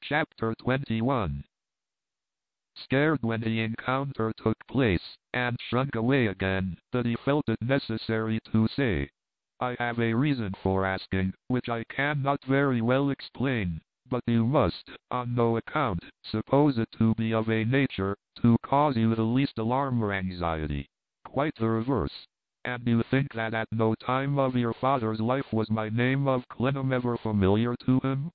Chapter 21. Scared when the encounter took place, and shrunk away again, that he felt it necessary to say, "I have a reason for asking, which I cannot very well explain, but you must, on no account, suppose it to be of a nature to cause you the least alarm or anxiety. Quite the reverse. And you think that at no time of your father's life was my name of Clennam ever familiar to him?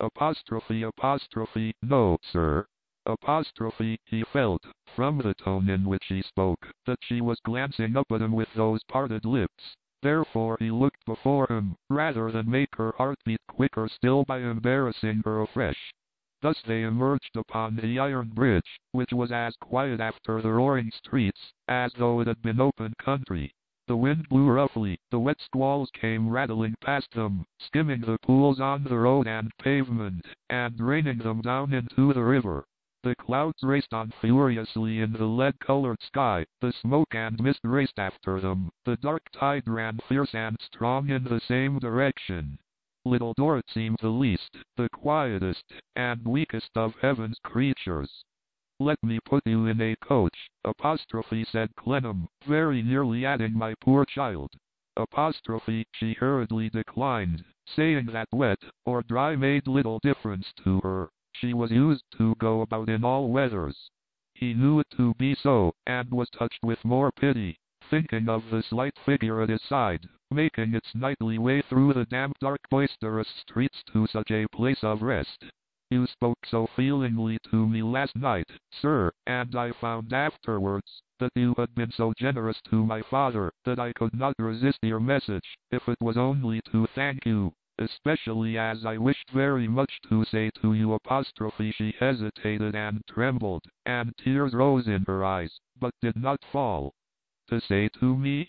No, sir. He felt, from the tone in which he spoke, that she was glancing up at him with those parted lips. Therefore he looked before him, rather than make her heart beat quicker still by embarrassing her afresh. Thus they emerged upon the iron bridge, which was as quiet after the roaring streets, as though it had been open country. The wind blew roughly, the wet squalls came rattling past them, skimming the pools on the road and pavement, and raining them down into the river. The clouds raced on furiously in the lead-colored sky, the smoke and mist raced after them, the dark tide ran fierce and strong in the same direction. Little Dorrit seemed the least, the quietest, and weakest of heaven's creatures. "Let me put you in a coach," said Clennam, very nearly adding "my poor child." She hurriedly declined, saying that wet or dry made little difference to her. She was used to go about in all weathers. He knew it to be so, and was touched with more pity, thinking of the slight figure at his side, making its nightly way through the damp dark boisterous streets to such a place of rest. "You spoke so feelingly to me last night, sir, and I found afterwards that you had been so generous to my father that I could not resist your message, if it was only to thank you, especially as I wished very much to say to you." She hesitated and trembled, and tears rose in her eyes, but did not fall. "To say to me?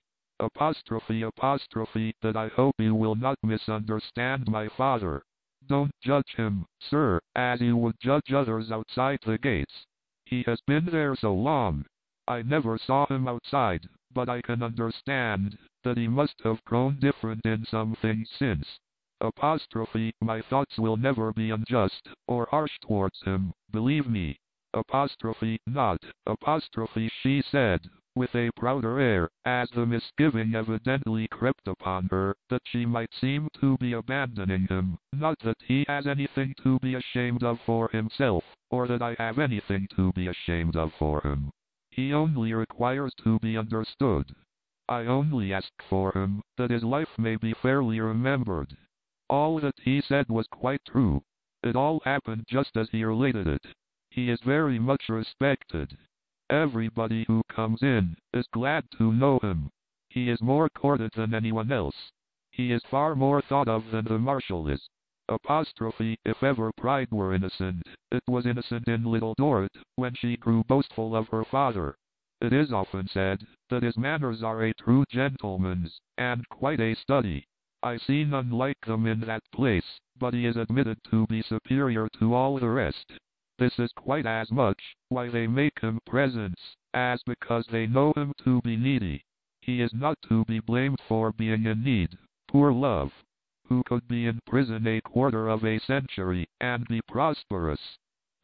That I hope you will not misunderstand my father. Don't judge him, sir, as you would judge others outside the gates. He has been there so long. I never saw him outside, but I can understand that he must have grown different in some things since. My thoughts will never be unjust or harsh towards him, believe me." Not. She said, with a prouder air, as the misgiving evidently crept upon her, that she might seem to be abandoning him. "Not that he has anything to be ashamed of for himself, or that I have anything to be ashamed of for him. He only requires to be understood. I only ask for him, that his life may be fairly remembered." All that he said was quite true. It all happened just as he related it. He is very much respected. Everybody who comes in is glad to know him. He is more courted than anyone else. He is far more thought of than the Marshal is. If ever pride were innocent, it was innocent in Little Dorrit, when she grew boastful of her father. It is often said that his manners are a true gentleman's, and quite a study. I see none like them in that place, but he is admitted to be superior to all the rest. This is quite as much why they make him presents, as because they know him to be needy. He is not to be blamed for being in need, poor love. Who could be in prison a quarter of a century, and be prosperous?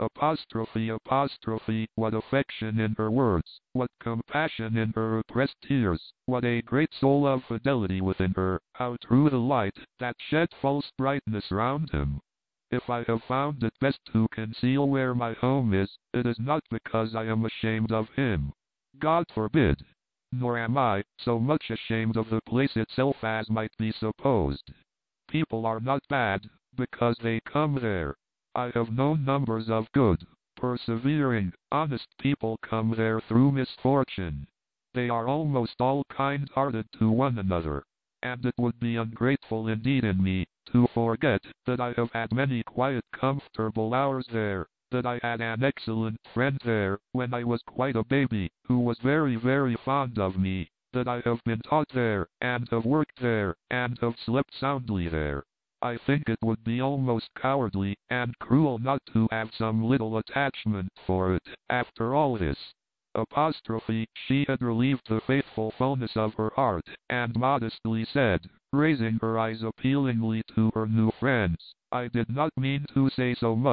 What affection in her words, what compassion in her repressed tears, what a great soul of fidelity within her, how true the light that shed false brightness round him. If I have found it best to conceal where my home is, it is not because I am ashamed of him. God forbid! Nor am I so much ashamed of the place itself as might be supposed. People are not bad, because they come there. I have known numbers of good, persevering, honest people come there through misfortune. They are almost all kind-hearted to one another, and it would be ungrateful indeed in me to forget that I have had many quiet comfortable hours there, that I had an excellent friend there when I was quite a baby, who was very very fond of me, that I have been taught there, and have worked there, and have slept soundly there. I think it would be almost cowardly and cruel not to have some little attachment for it, after all this. She had relieved the faithful fullness of her heart, and modestly said, raising her eyes appealingly to her new friends, "I did not mean to say so much,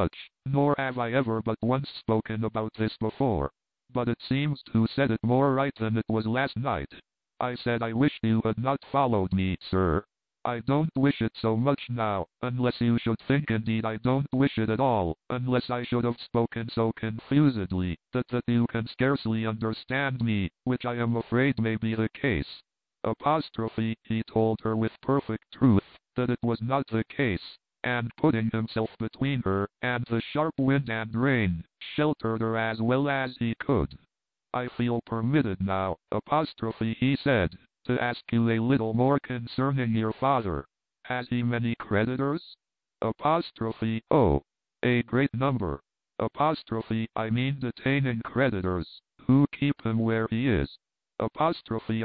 nor have I ever but once spoken about this before. But it seems to set it more right than it was last night. I said I wished you had not followed me, sir. I don't wish it so much now, unless you should think indeed I don't wish it at all, unless I should have spoken so confusedly, that you can scarcely understand me, which I am afraid may be the case. Apostrophe, he told her with perfect truth, that it was not the case, and putting himself between her and the sharp wind and rain, sheltered her as well as he could. I feel permitted now, apostrophe, he said, to ask you a little more concerning your father. Has he many creditors? Apostrophe, oh, a great number. Apostrophe, I mean detaining creditors, who keep him where he is. Apostrophe,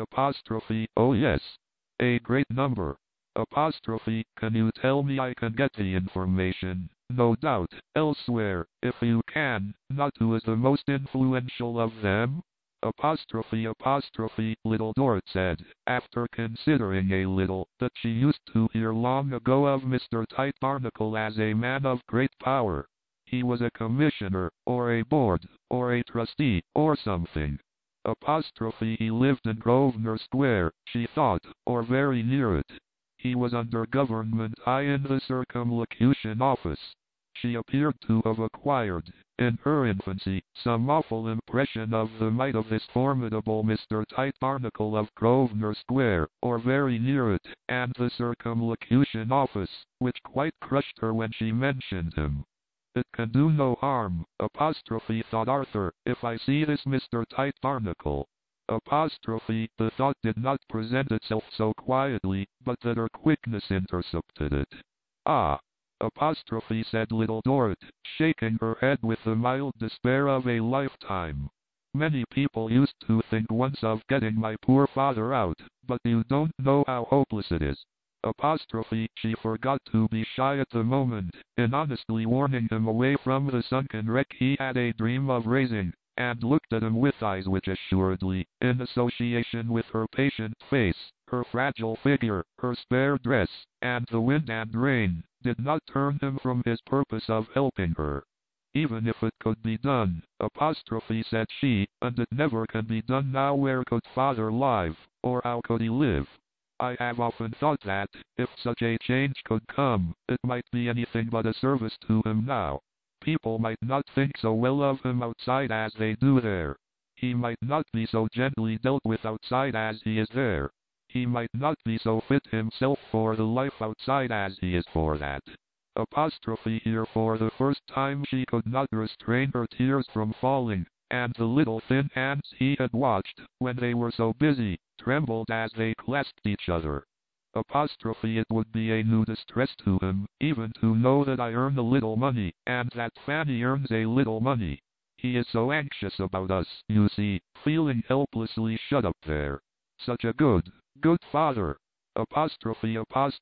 oh yes, a great number. Apostrophe, can you tell me I can get the information, no doubt, elsewhere, if you can, not who is the most influential of them? Apostrophe, Little Dorrit said, after considering a little, that she used to hear long ago of Mr. Tite Barnacle as a man of great power. He was a commissioner, or a board, or a trustee, or something. Apostrophe, he lived in Grosvenor Square, she thought, or very near it. He was under government high in the Circumlocution Office. She appeared to have acquired, in her infancy, some awful impression of the might of this formidable Mr. Tite Barnacle of Grosvenor Square, or very near it, and the Circumlocution Office, which quite crushed her when she mentioned him. It can do no harm, apostrophe, thought Arthur, if I see this Mr. Tite Barnacle. Apostrophe, the thought did not present itself so quietly, but that her quickness intercepted it. Ah! Apostrophe, said Little Dorrit, shaking her head with the mild despair of a lifetime. Many people used to think once of getting my poor father out, but you don't know how hopeless it is. Apostrophe, she forgot to be shy at the moment, in honestly warning him away from the sunken wreck he had a dream of raising, and looked at him with eyes which assuredly, in association with her patient face, her fragile figure, her spare dress, and the wind and rain, did not turn him from his purpose of helping her. Even if it could be done, apostrophe, said she, and it never can be done now, where could father live, or how could he live? I have often thought that, if such a change could come, it might be anything but a service to him now. People might not think so well of him outside as they do there. He might not be so gently dealt with outside as he is there. He might not be so fit himself for the life outside as he is for that. Apostrophe, here for the first time she could not restrain her tears from falling, and the little thin hands he had watched, when they were so busy, trembled as they clasped each other. Apostrophe, it would be a new distress to him, even to know that I earn a little money, and that Fanny earns a little money. He is so anxious about us, you see, feeling helplessly shut up there. Such a good father. Apostrophe,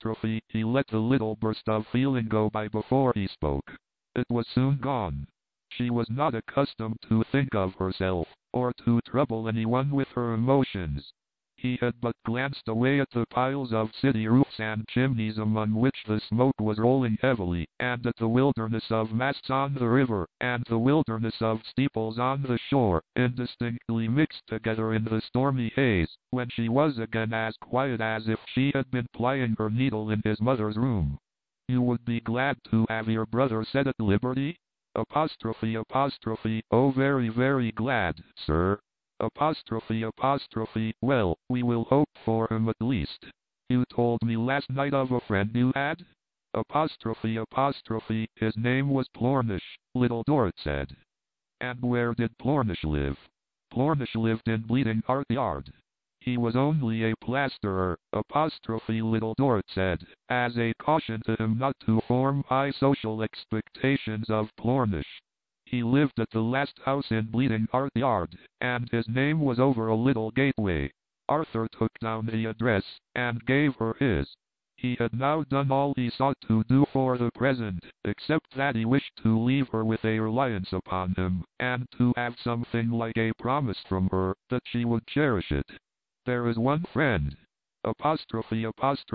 he let the little burst of feeling go by before he spoke. It was soon gone. She was not accustomed to think of herself, or to trouble anyone with her emotions. He had but glanced away at the piles of city roofs and chimneys among which the smoke was rolling heavily, and at the wilderness of masts on the river, and the wilderness of steeples on the shore, indistinctly mixed together in the stormy haze, when she was again as quiet as if she had been plying her needle in his mother's room. You would be glad to have your brother set at liberty? Apostrophe, oh very, very glad, sir. Apostrophe, well, we will hope for him at least. You told me last night of a friend you had? Apostrophe, his name was Plornish, Little Dorrit said. And where did Plornish live? Plornish lived in Bleeding Heart Yard. He was only a plasterer, apostrophe, Little Dorrit said, as a caution to him not to form high social expectations of Plornish. He lived at the last house in Bleeding Heart Yard, and his name was over a little gateway. Arthur took down the address, and gave her his. He had now done all he sought to do for the present, except that he wished to leave her with a reliance upon him, and to have something like a promise from her, that she would cherish it. There is one friend. Apostrophe,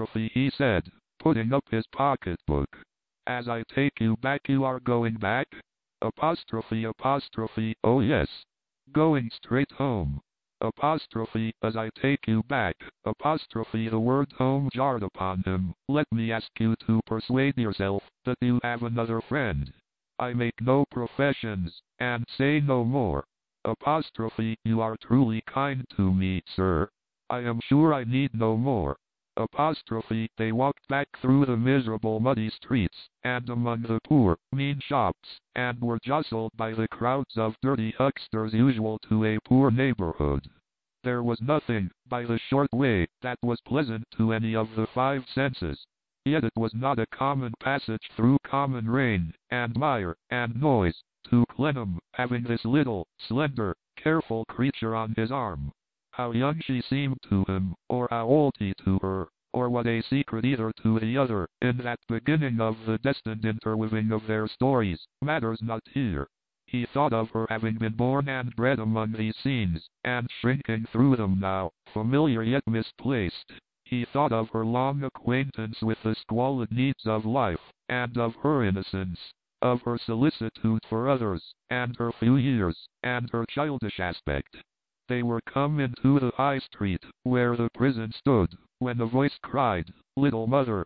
he said, putting up his pocketbook. As I take you back, you are going back? Apostrophe, oh yes. Going straight home. Apostrophe, as I take you back. Apostrophe, the word home jarred upon him. Let me ask you to persuade yourself that you have another friend. I make no professions, and say no more. Apostrophe, you are truly kind to me, sir. I am sure I need no more. Apostrophe, they walked back through the miserable muddy streets, and among the poor, mean shops, and were jostled by the crowds of dirty hucksters usual to a poor neighborhood. There was nothing, by the short way, that was pleasant to any of the five senses. Yet it was not a common passage through common rain, and mire, and noise, to Clennam, having this little, slender, careful creature on his arm. How young she seemed to him, or how old he to her, or what a secret either to the other, in that beginning of the destined interweaving of their stories, matters not here. He thought of her having been born and bred among these scenes, and shrinking through them now, familiar yet misplaced. He thought of her long acquaintance with the squalid needs of life, and of her innocence, of her solicitude for others, and her few years, and her childish aspect. They were come into the high street, where the prison stood, when a voice cried, little mother,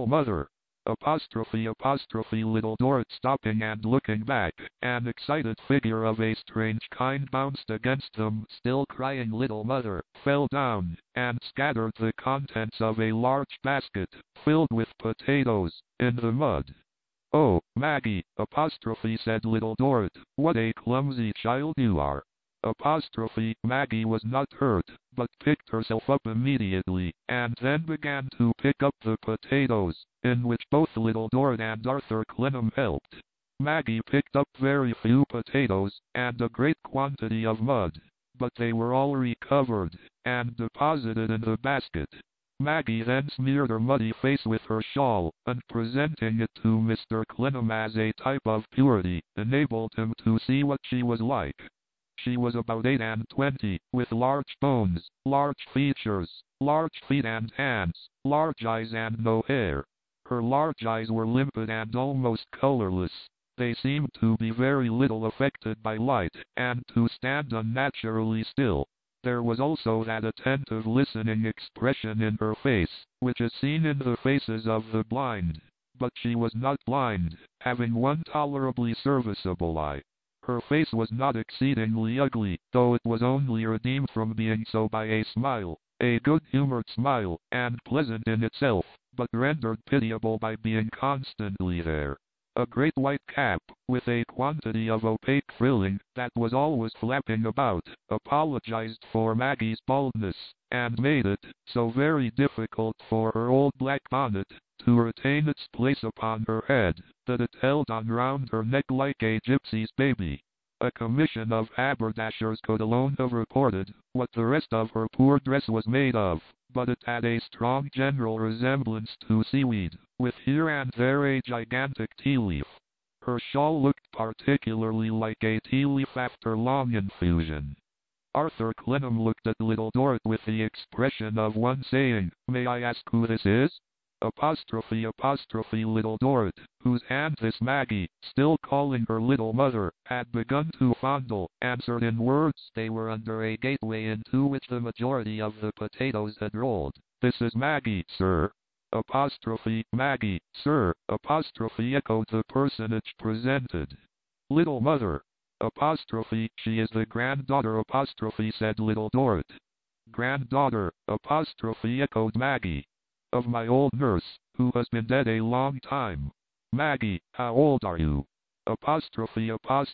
apostrophe, Little Dorrit stopping and looking back, an excited figure of a strange kind bounced against them, still crying little mother, fell down, and scattered the contents of a large basket, filled with potatoes, in the mud. Oh, Maggie, apostrophe, said Little Dorrit, what a clumsy child you are. Apostrophe, Maggie was not hurt, but picked herself up immediately, and then began to pick up the potatoes, in which both Little Dorrit and Arthur Clennam helped. Maggie picked up very few potatoes, and a great quantity of mud, but they were all recovered, and deposited in the basket. Maggie then smeared her muddy face with her shawl, and presenting it to Mr. Clennam as a type of purity, enabled him to see what she was like. She was about 28, with large bones, large features, large feet and hands, large eyes and no hair. Her large eyes were limpid and almost colorless. They seemed to be very little affected by light, and to stand unnaturally still. There was also that attentive listening expression in her face, which is seen in the faces of the blind. But she was not blind, having one tolerably serviceable eye. Her face was not exceedingly ugly, though it was only redeemed from being so by a smile, a good-humored smile, and pleasant in itself, but rendered pitiable by being constantly there. A great white cap, with a quantity of opaque frilling, that was always flapping about, apologized for Maggie's baldness, and made it so very difficult for her old black bonnet to retain its place upon her head, that it held on round her neck like a gypsy's baby. A commission of haberdashers could alone have reported what the rest of her poor dress was made of, but it had a strong general resemblance to seaweed, with here and there a gigantic tea leaf. Her shawl looked particularly like a tea leaf after long infusion. Arthur Clennam looked at Little Dorrit with the expression of one saying, "May I ask who this is?" Apostrophe, Little Dorrit, whose hand this Maggie, still calling her little mother, had begun to fondle, answered in words. They were under a gateway into which the majority of the potatoes had rolled. "This is Maggie, sir." Apostrophe, Maggie, sir, apostrophe, echoed the personage presented. "Little mother." Apostrophe, she is the granddaughter, apostrophe, said Little Dorrit. "Granddaughter," apostrophe, echoed Maggie, "of my old nurse, who has been dead a long time." "Maggie, how old are you?" Apostrophe,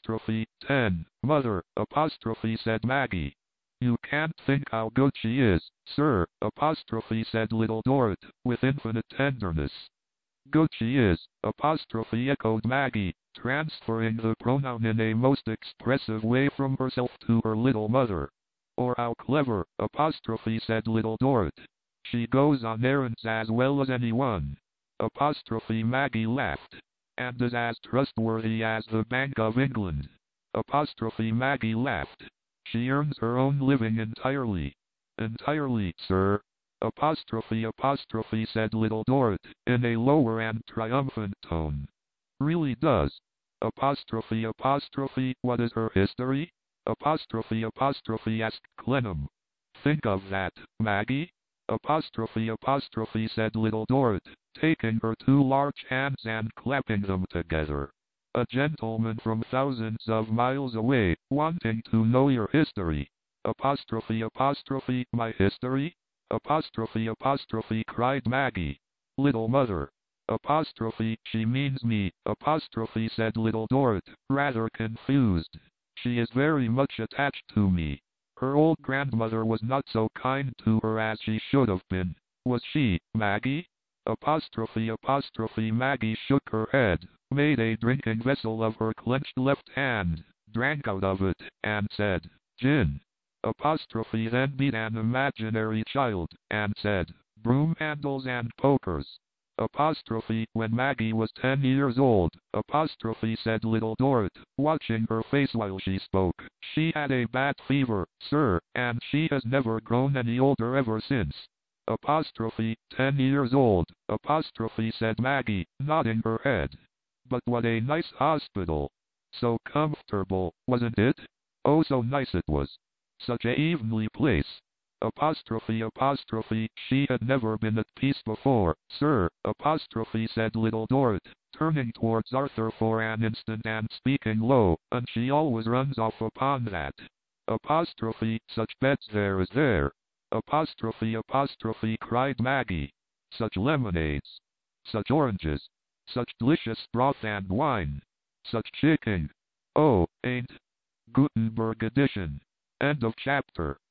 10, mother, apostrophe, said Maggie. "You can't think how good she is, sir," apostrophe, said Little Dorrit, with infinite tenderness. "Good she is," apostrophe, echoed Maggie, transferring the pronoun in a most expressive way from herself to her little mother. "Or how clever," apostrophe, said Little Dorrit. "She goes on errands as well as anyone." Apostrophe, Maggie laughed. "And is as trustworthy as the Bank of England." Apostrophe, Maggie laughed. "She earns her own living entirely." "Entirely, sir." Apostrophe, said Little Dorrit, in a lower and triumphant tone. "Really does." Apostrophe apostrophe, what is her history? Apostrophe apostrophe, asked Clennam. Think of that, Maggie. Apostrophe apostrophe, said Little Dorrit, taking her two large hands and clapping them together. A gentleman from thousands of miles away, wanting to know your history. Apostrophe apostrophe, my history? Apostrophe apostrophe, cried Maggie. Little mother. Apostrophe, she means me. Apostrophe, said Little Dorrit, rather confused. She is very much attached to me. Her old grandmother was not so kind to her as she should have been. Was she, Maggie? Apostrophe apostrophe, Maggie shook her head, made a drinking vessel of her clenched left hand, drank out of it, and said, gin. Apostrophe then beat an imaginary child, and said, broom handles and pokers. Apostrophe, when Maggie was 10 years old, apostrophe, said Little Dorrit, watching her face while she spoke, she had a bat fever, sir, and she has never grown any older ever since. Apostrophe, 10 years old, apostrophe, said Maggie, nodding her head. But what a nice hospital. So comfortable, wasn't it? Oh, so nice it was. Such a evenly place. Apostrophe apostrophe, she had never been at peace before, sir, apostrophe, said Little Dorrit, turning towards Arthur for an instant and speaking low, and she always runs off upon that. Apostrophe, such beds there is there. Apostrophe apostrophe, cried Maggie. Such lemonades. Such oranges. Such delicious broth and wine. Such chicken. Oh, ain't. Gutenberg edition. End of chapter.